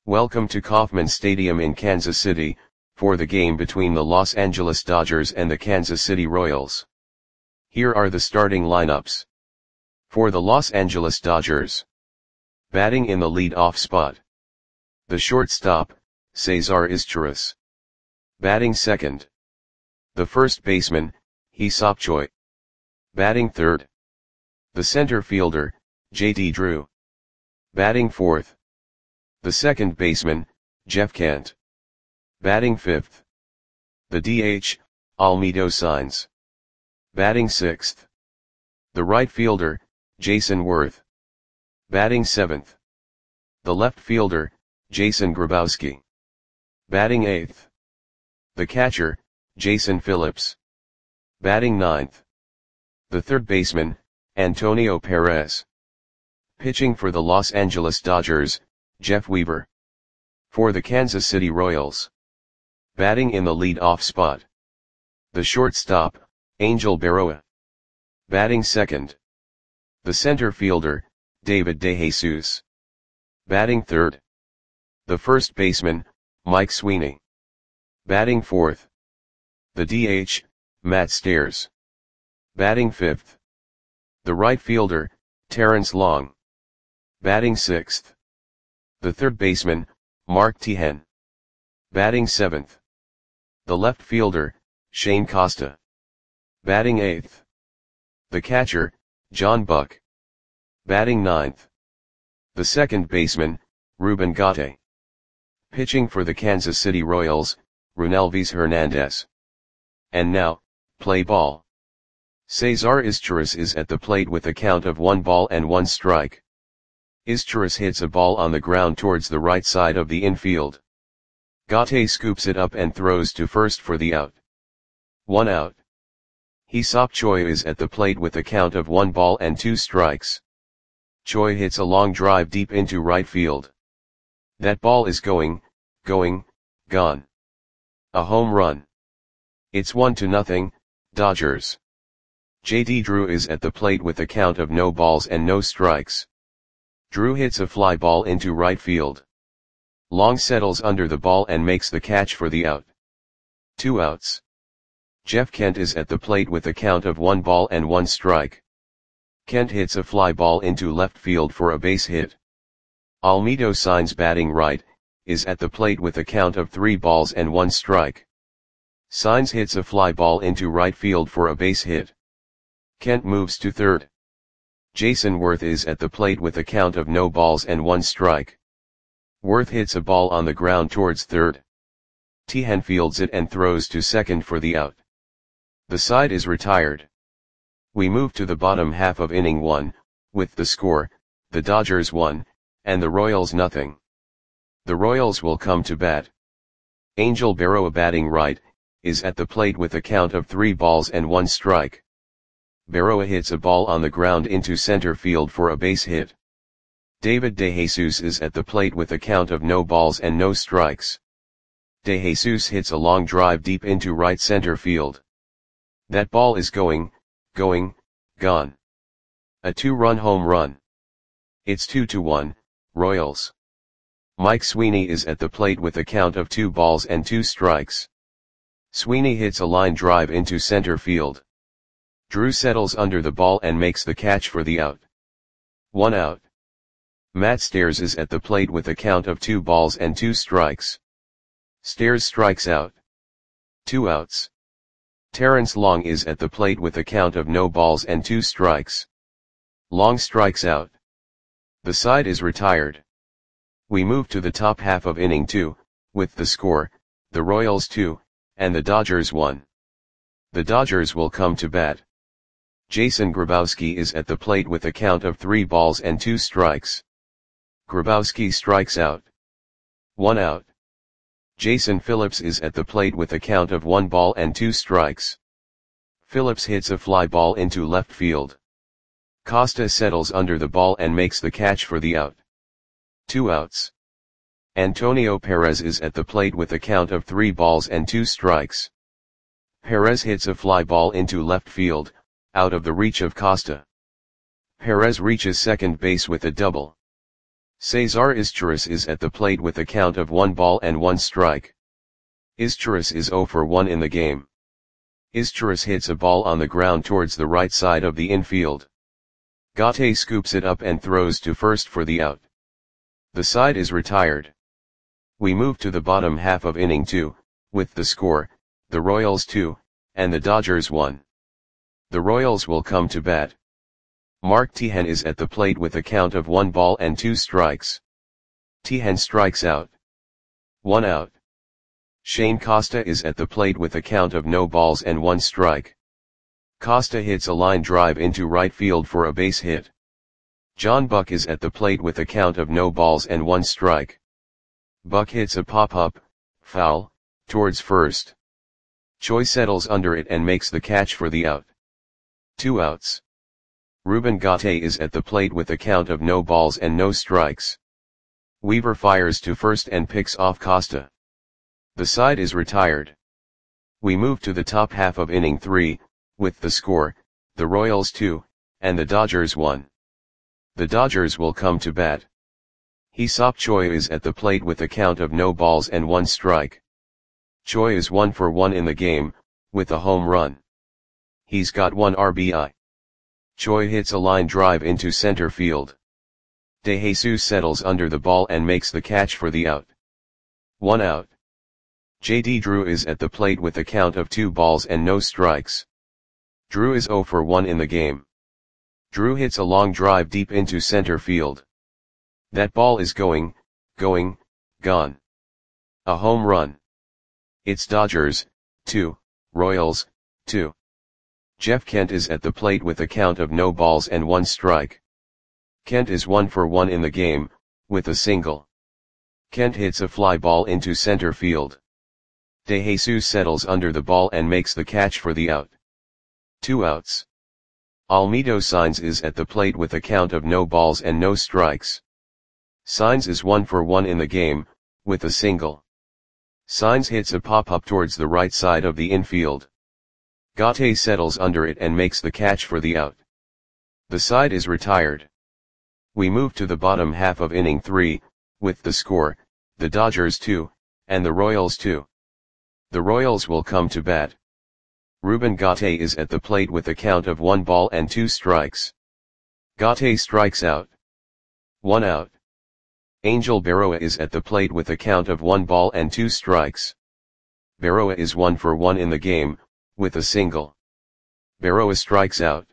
Welcome to Kauffman Stadium in Kansas City, for the game between the Los Angeles Dodgers and the Kansas City Royals. Here are the starting lineups. For the Los Angeles Dodgers. Batting in the lead-off spot. The shortstop, Cesar Izturis. Batting second. The first baseman, Hee-Seop Choi. Batting third. The center fielder, J.D. Drew. Batting fourth. The second baseman, Jeff Kent. Batting fifth. The DH, Almedo Saenz. Batting sixth. The right fielder, Jason Worth. Batting seventh. The left fielder, Jason Grabowski. Batting eighth. The catcher, Jason Phillips. Batting ninth. The third baseman, Antonio Perez. Pitching for the Los Angeles Dodgers, Jeff Weaver. For the Kansas City Royals. Batting in the lead-off spot. The shortstop, Angel Berroa. Batting second. The center fielder, David DeJesus. Batting third. The first baseman, Mike Sweeney. Batting fourth. The DH, Matt Stairs. Batting fifth. The right fielder, Terrence Long. Batting sixth. The third baseman, Mark Tehen. Batting seventh. The left fielder, Shane Costa. Batting eighth. The catcher, John Buck. Batting ninth. The second baseman, Ruben Gate. Pitching for the Kansas City Royals, Runelvis Hernandez. And now, play ball. Cesar Izturis is at the plate with a count of 1-1 Izturis hits a ball on the ground towards the right side of the infield. Gate scoops it up and throws to first for the out. 1 out. Hee-Seop Choi is at the plate with a count of 1-2. Choi hits a long drive deep into right field. That ball is going, gone. A home run. It's 1-0, Dodgers. J.D. Drew is at the plate with a count of no balls and no strikes. Drew hits a fly ball into right field. Long settles under the ball and makes the catch for the out. 2 outs. Jeff Kent is at the plate with a count of 1-1. Kent hits a fly ball into left field for a base hit. Almedo Saenz, batting right, is at the plate with a count of 3-1. Saenz hits a fly ball into right field for a base hit. Kent moves to third. Jason Worth is at the plate with a count of no balls and 1 strike. Worth hits a ball on the ground towards third. Tehen fields it and throws to second for the out. The side is retired. We move to the bottom half of inning 1, with the score, the Dodgers 1, and the Royals 0. The Royals will come to bat. Angel Berroa, batting right, is at the plate with a count of 3-1. Berroa hits a ball on the ground into center field for a base hit. David DeJesus is at the plate with a count of no balls and no strikes. DeJesus hits a long drive deep into right center field. That ball is going, gone. A 2-run home run. It's 2-1, Royals. Mike Sweeney is at the plate with a count of 2 balls and 2 strikes. Sweeney hits a line drive into center field. Drew settles under the ball and makes the catch for the out. 1 out. Matt Stairs is at the plate with a count of 2 balls and 2 strikes. Stairs strikes out. 2 outs. Terrence Long is at the plate with a count of no balls and 2 strikes. Long strikes out. The side is retired. We move to the top half of inning 2, with the score, the Royals 2, and the Dodgers 1. The Dodgers will come to bat. Jason Grabowski is at the plate with a count of 3 balls and 2 strikes. Grabowski strikes out. 1 out. Jason Phillips is at the plate with a count of 1 ball and 2 strikes. Phillips hits a fly ball into left field. Costa settles under the ball and makes the catch for the out. 2 outs. Antonio Perez is at the plate with a count of 3 balls and 2 strikes. Perez hits a fly ball into left field, out of the reach of Costa. Perez reaches second base with a double. Cesar Izturis is at the plate with a count of 1 ball and 1 strike. Izturis is 0 for 1 in the game. Izturis hits a ball on the ground towards the right side of the infield. Gate scoops it up and throws to first for the out. The side is retired. We move to the bottom half of inning 2, with the score, the Royals 2, and the Dodgers 1. The Royals will come to bat. Mark Tejan is at the plate with a count of 1 ball and 2 strikes. Tejan strikes out. 1 out. Shane Costa is at the plate with a count of no balls and 1 strike. Costa hits a line drive into right field for a base hit. John Buck is at the plate with a count of no balls and 1 strike. Buck hits a pop-up, foul, towards first. Choi settles under it and makes the catch for the out. 2 outs. Ruben Gate is at the plate with a count of no balls and no strikes. Weaver fires to first and picks off Costa. The side is retired. We move to the top half of inning 3, with the score, the Royals 2, and the Dodgers 1. The Dodgers will come to bat. Hee-Seop Choi is at the plate with a count of no balls and 1 strike. Choi is 1 for 1 in the game, with a home run. He's got 1 RBI. Choi hits a line drive into center field. De Jesus settles under the ball and makes the catch for the out. 1 out. J.D. Drew is at the plate with a count of 2 balls and no strikes. Drew is 0 for 1 in the game. Drew hits a long drive deep into center field. That ball is going, gone. A home run. It's Dodgers, 2, Royals, 2. Jeff Kent is at the plate with a count of no balls and 1 strike. Kent is 1 for 1 in the game, with a single. Kent hits a fly ball into center field. De Jesus settles under the ball and makes the catch for the out. 2 outs. Almedo Saenz is at the plate with a count of no balls and no strikes. Saenz is 1 for 1 in the game, with a single. Saenz hits a pop-up towards the right side of the infield. Gate settles under it and makes the catch for the out. The side is retired. We move to the bottom half of inning 3, with the score, the Dodgers 2, and the Royals 2. The Royals will come to bat. Ruben Gate is at the plate with a count of 1 ball and 2 strikes. Gate strikes out. 1 out. Angel Berroa is at the plate with a count of 1 ball and 2 strikes. Berroa is 1 for 1 in the game, with a single. Berroa strikes out.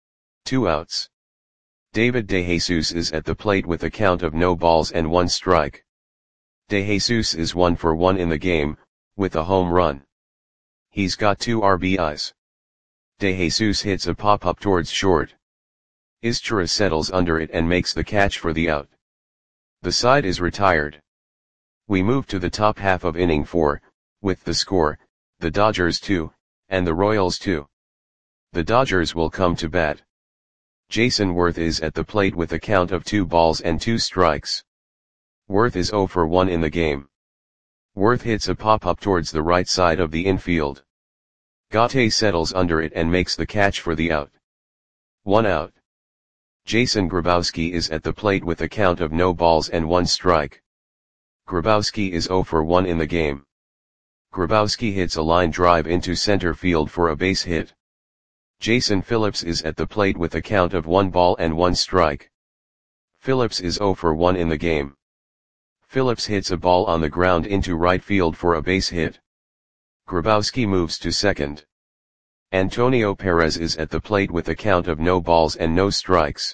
2 outs. David De Jesus is at the plate with a count of no balls and 1 strike. De Jesus is 1 for 1 in the game, with a home run. He's got 2 RBIs. De Jesus hits a pop-up towards short. Izturis settles under it and makes the catch for the out. The side is retired. We move to the top half of inning 4, with the score, the Dodgers 2, and the Royals 2. The Dodgers will come to bat. Jason Worth is at the plate with a count of 2 balls and 2 strikes. Worth is 0 for 1 in the game. Worth hits a pop-up towards the right side of the infield. Gate settles under it and makes the catch for the out. 1 out. Jason Grabowski is at the plate with a count of no balls and 1 strike. Grabowski is 0 for 1 in the game. Grabowski hits a line drive into center field for a base hit. Jason Phillips is at the plate with a count of 1 ball and 1 strike. Phillips is 0 for 1 in the game. Phillips hits a ball on the ground into right field for a base hit. Grabowski moves to second. Antonio Perez is at the plate with a count of no balls and no strikes.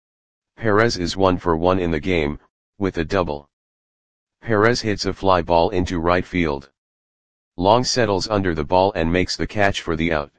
Perez is 1 for 1 in the game, with a double. Perez hits a fly ball into right field. Long settles under the ball and makes the catch for the out.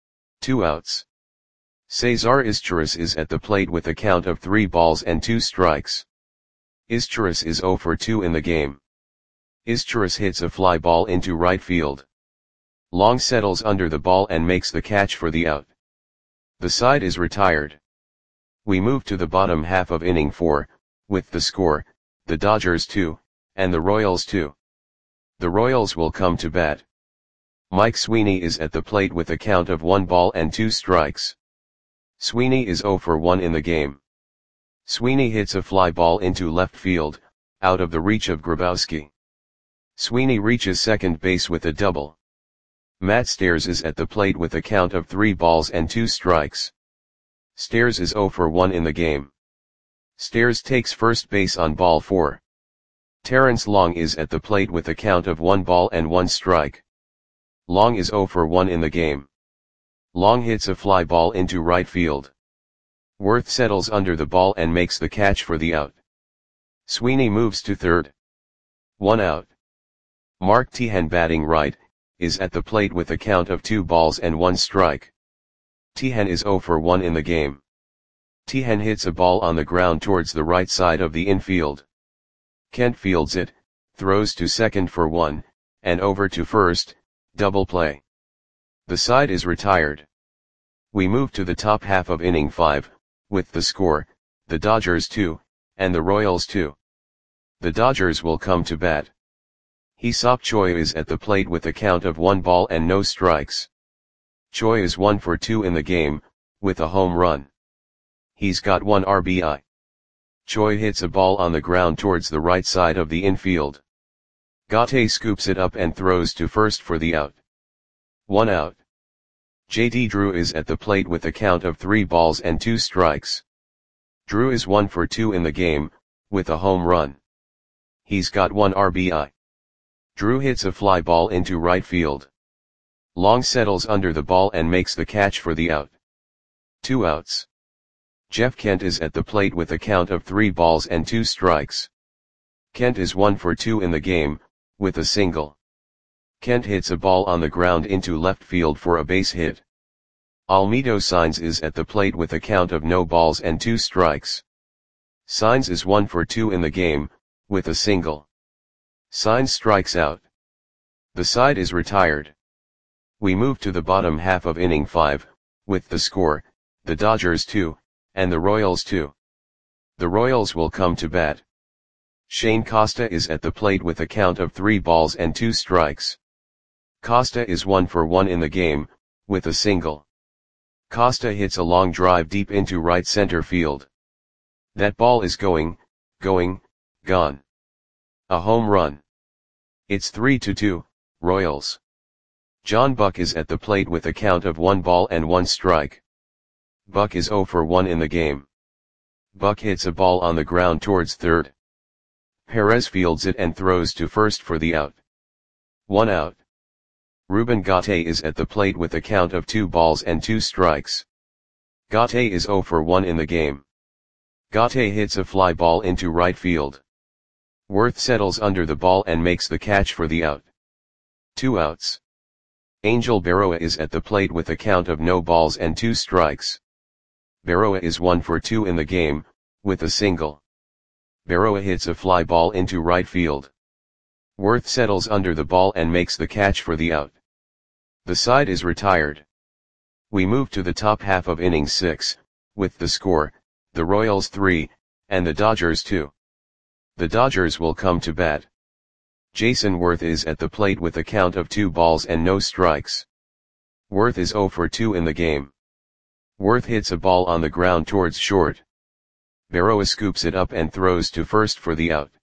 2 outs. Cesar Izturis is at the plate with a count of 3 balls and 2 strikes. Izturis is 0 for 2 in the game. Izturis hits a fly ball into right field. Long settles under the ball and makes the catch for the out. The side is retired. We move to the bottom half of inning 4, with the score, the Dodgers 2, and the Royals 2. The Royals will come to bat. Mike Sweeney is at the plate with a count of 1 ball and 2 strikes. Sweeney is 0 for 1 in the game. Sweeney hits a fly ball into left field, out of the reach of Grabowski. Sweeney reaches second base with a double. Matt Stairs is at the plate with a count of 3 balls and 2 strikes. Stairs is 0 for 1 in the game. Stairs takes first base on ball 4. Terrence Long is at the plate with a count of 1 ball and 1 strike. Long is 0 for 1 in the game. Long hits a fly ball into right field. Worth settles under the ball and makes the catch for the out. Sweeney moves to third. 1 out. Mark Teahen, batting right, is at the plate with a count of 2 balls and 1 strike. Teahen is 0 for 1 in the game. Teahen hits a ball on the ground towards the right side of the infield. Kent fields it, throws to second for 1, and over to first, double play. The side is retired. We move to the top half of inning 5, with the score, the Dodgers 2, and the Royals 2. The Dodgers will come to bat. Hee-Seop Choi is at the plate with a count of 1 ball and no strikes. Choi is 1 for 2 in the game, with a home run. He's got 1 RBI. Choi hits a ball on the ground towards the right side of the infield. Gate scoops it up and throws to first for the out. 1 out. J.D. Drew is at the plate with a count of 3 balls and 2 strikes. Drew is 1 for 2 in the game, with a home run. He's got 1 RBI. Drew hits a fly ball into right field. Long settles under the ball and makes the catch for the out. 2 outs. Jeff Kent is at the plate with a count of 3 balls and 2 strikes. Kent is 1 for 2 in the game, with a single. Kent hits a ball on the ground into left field for a base hit. Almedo Saenz is at the plate with a count of no balls and 2 strikes. Saenz is 1 for 2 in the game, with a single. Saenz strikes out. The side is retired. We move to the bottom half of inning 5, with the score, the Dodgers 2, and the Royals 2. The Royals will come to bat. Shane Costa is at the plate with a count of 3 balls and 2 strikes. Costa is 1 for 1 in the game, with a single. Costa hits a long drive deep into right center field. That ball is gone. A home run. It's 3-2, Royals. John Buck is at the plate with a count of 1 ball and 1 strike. Buck is 0 for 1 in the game. Buck hits a ball on the ground towards third. Perez fields it and throws to first for the out. 1 out. Ruben Gate is at the plate with a count of 2 balls and 2 strikes. Gate is 0 for 1 in the game. Gate hits a fly ball into right field. Worth settles under the ball and makes the catch for the out. 2 outs. Angel Berroa is at the plate with a count of no balls and 2 strikes. Berroa is 1 for 2 in the game, with a single. Berroa hits a fly ball into right field. Worth settles under the ball and makes the catch for the out. The side is retired. We move to the top half of inning 6, with the score, the Royals 3, and the Dodgers 2. The Dodgers will come to bat. Jason Worth is at the plate with a count of 2 balls and no strikes. Worth is 0 for 2 in the game. Worth hits a ball on the ground towards short. Berroa scoops it up and throws to first for the out.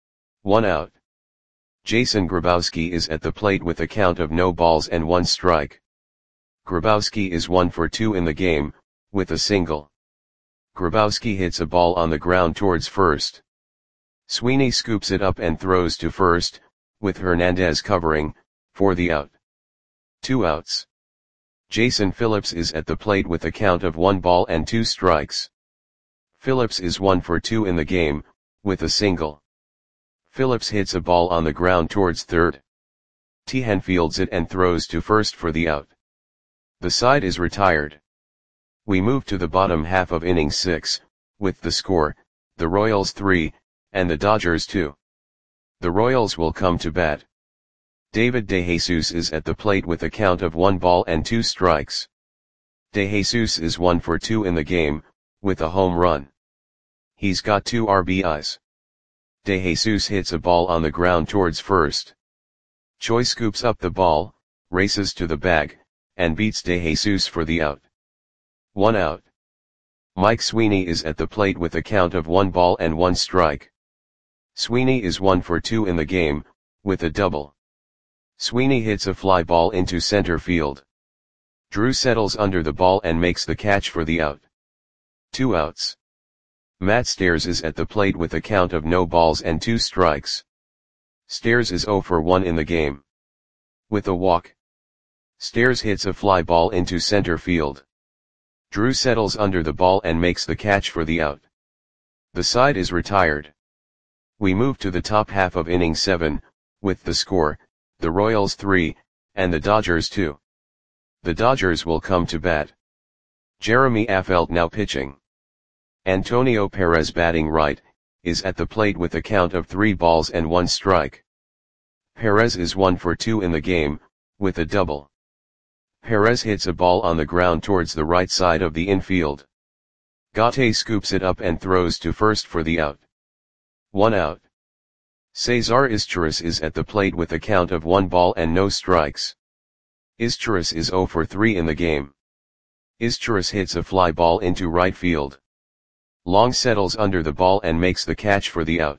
1 out. Jason Grabowski is at the plate with a count of no balls and 1 strike. Grabowski is 1 for 2 in the game, with a single. Grabowski hits a ball on the ground towards first. Sweeney scoops it up and throws to first, with Hernandez covering, for the out. 2 outs. Jason Phillips is at the plate with a count of 1 ball and 2 strikes. Phillips is 1 for 2 in the game, with a single. Phillips hits a ball on the ground towards third. Teahen fields it and throws to first for the out. The side is retired. We move to the bottom half of inning 6, with the score, the Royals 3, and the Dodgers 2. The Royals will come to bat. David DeJesus is at the plate with a count of 1 ball and 2 strikes. DeJesus is 1 for 2 in the game, with a home run. He's got 2 RBIs. DeJesus hits a ball on the ground towards first. Choi scoops up the ball, races to the bag, and beats DeJesus for the out. 1 out. Mike Sweeney is at the plate with a count of 1 ball and 1 strike. Sweeney is 1 for 2 in the game, with a double. Sweeney hits a fly ball into center field. Drew settles under the ball and makes the catch for the out. 2 outs. Matt Stairs is at the plate with a count of no balls and 2 strikes. Stairs is 0 for 1 in the game. With a walk. Stairs hits a fly ball into center field. Drew settles under the ball and makes the catch for the out. The side is retired. We move to the top half of inning 7, with the score, the Royals 3, and the Dodgers 2. The Dodgers will come to bat. Jeremy Affeldt now pitching. Antonio Perez batting right, is at the plate with a count of 3 balls and 1 strike. Perez is 1 for 2 in the game, with a double. Perez hits a ball on the ground towards the right side of the infield. Gaute scoops it up and throws to first for the out. 1 out. Cesar Izturis is at the plate with a count of 1 ball and no strikes. Izturis is 0 for 3 in the game. Izturis hits a fly ball into right field. Long settles under the ball and makes the catch for the out.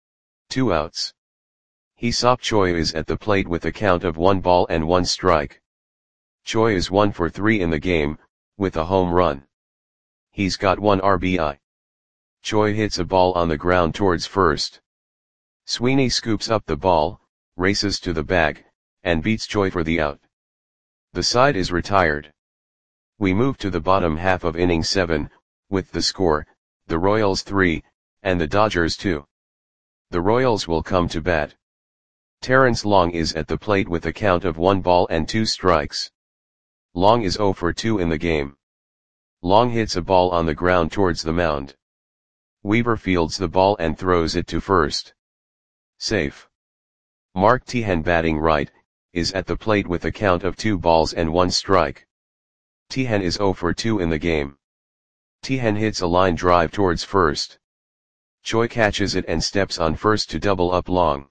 2 outs. Hee-seop Choi is at the plate with a count of 1 ball and 1 strike. Choi is 1 for 3 in the game, with a home run. He's got 1 RBI. Choi hits a ball on the ground towards first. Sweeney scoops up the ball, races to the bag, and beats Choi for the out. The side is retired. We move to the bottom half of inning 7, with the score, the Royals 3, and the Dodgers 2. The Royals will come to bat. Terrence Long is at the plate with a count of 1 ball and 2 strikes. Long is 0 for 2 in the game. Long hits a ball on the ground towards the mound. Weaver fields the ball and throws it to first. Safe. Mark Teahen batting right, is at the plate with a count of 2 balls and 1 strike. Teahen is 0 for 2 in the game. Teahen hits a line drive towards first. Choi catches it and steps on first to double up Long.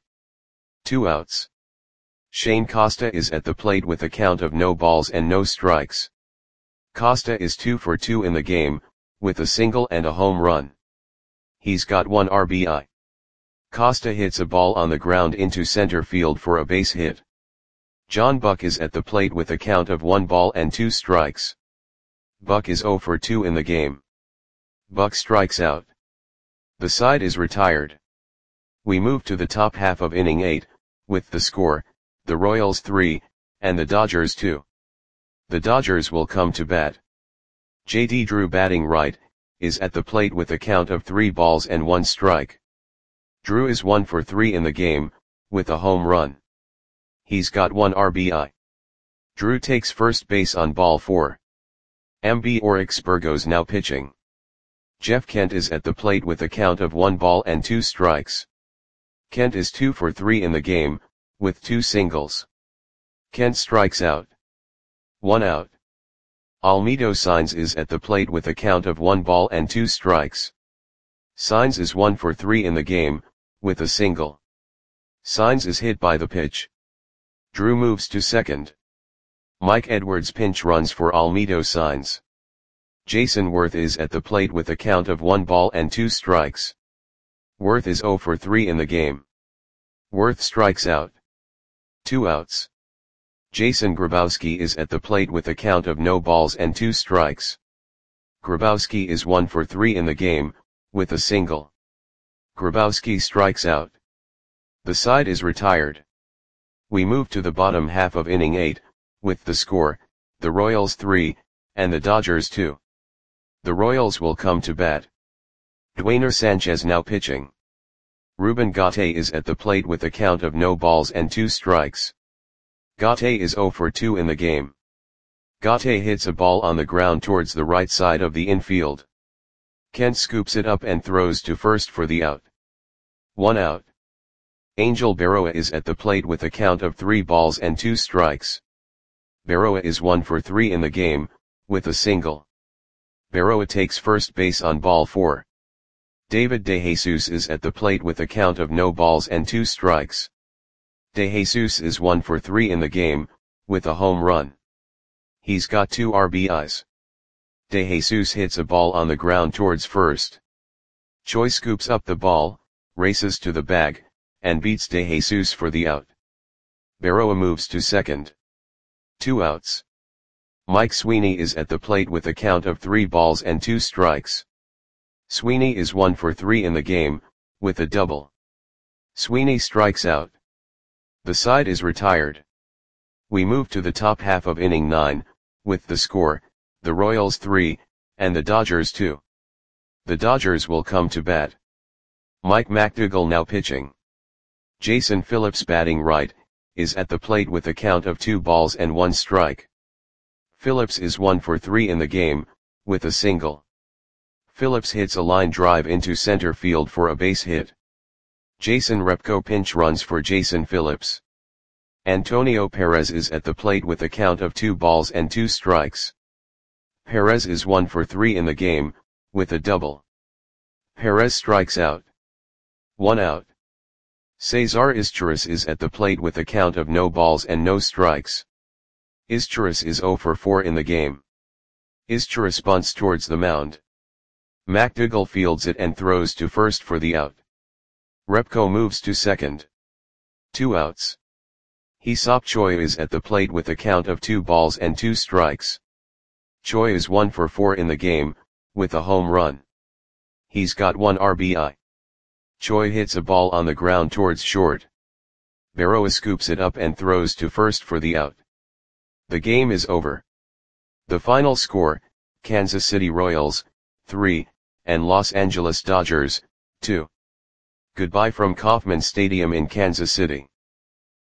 2 outs. Shane Costa is at the plate with a count of no balls and no strikes. Costa is 2 for 2 in the game, with a single and a home run. He's got 1 RBI. Costa hits a ball on the ground into center field for a base hit. John Buck is at the plate with a count of 1 ball and 2 strikes. Buck is 0 for 2 in the game. Buck strikes out. The side is retired. We move to the top half of inning 8, with the score, the Royals 3, and the Dodgers 2. The Dodgers will come to bat. J.D. Drew batting right, is at the plate with a count of 3 balls and 1 strike. Drew is 1 for 3 in the game, with a home run. He's got 1 RBI. Drew takes first base on ball 4. MB Oryx Burgos now pitching. Jeff Kent is at the plate with a count of 1 ball and 2 strikes. Kent is 2 for 3 in the game, with 2 singles. Kent strikes out. 1 out. Almedo Saenz is at the plate with a count of 1 ball and 2 strikes. Saenz is 1 for 3 in the game, with a single. Saenz is hit by the pitch. Drew moves to second. Mike Edwards pinch runs for Almedo Saenz. Jason Worth is at the plate with a count of 1 ball and 2 strikes. Worth is 0 for 3 in the game. Worth strikes out. 2 outs. Jason Grabowski is at the plate with a count of no balls and 2 strikes. Grabowski is 1 for 3 in the game, with a single. Grabowski strikes out. The side is retired. We move to the bottom half of inning 8, with the score, the Royals 3, and the Dodgers 2. The Royals will come to bat. Dwayner Sanchez now pitching. Ruben Gaute is at the plate with a count of no balls and 2 strikes. Gaute is 0 for 2 in the game. Gaute hits a ball on the ground towards the right side of the infield. Kent scoops it up and throws to first for the out. 1 out. Angel Berroa is at the plate with a count of 3 balls and 2 strikes. Berroa is 1 for 3 in the game, with a single. Berroa takes first base on ball 4. David DeJesus is at the plate with a count of no balls and 2 strikes. DeJesus is 1 for 3 in the game, with a home run. He's got 2 RBIs. De Jesus hits a ball on the ground towards first. Choi scoops up the ball, races to the bag, and beats De Jesus for the out. Berroa moves to second. 2 outs. Mike Sweeney is at the plate with a count of 3 balls and 2 strikes. Sweeney is 1 for 3 in the game, with a double. Sweeney strikes out. The side is retired. We move to the top half of inning 9, with the score, the Royals 3, and the Dodgers 2. The Dodgers will come to bat. Mike McDougall now pitching. Jason Phillips batting right, is at the plate with a count of 2 balls and 1 strike. Phillips is 1 for 3 in the game, with a single. Phillips hits a line drive into center field for a base hit. Jason Repko pinch runs for Jason Phillips. Antonio Perez is at the plate with a count of 2 balls and 2 strikes. Perez is 1 for 3 in the game, with a double. Perez strikes out. 1 out. Cesar Izturis is at the plate with a count of no balls and no strikes. Izturis is 0 for 4 in the game. Izturis bunts towards the mound. McDougall fields it and throws to first for the out. Repko moves to second. 2 outs. Hee-seop Choi is at the plate with a count of 2 balls and 2 strikes. Choi is 1 for 4 in the game, with a home run. He's got 1 RBI. Choi hits a ball on the ground towards short. Berroa scoops it up and throws to first for the out. The game is over. The final score, Kansas City Royals, 3, and Los Angeles Dodgers, 2. Goodbye from Kauffman Stadium in Kansas City.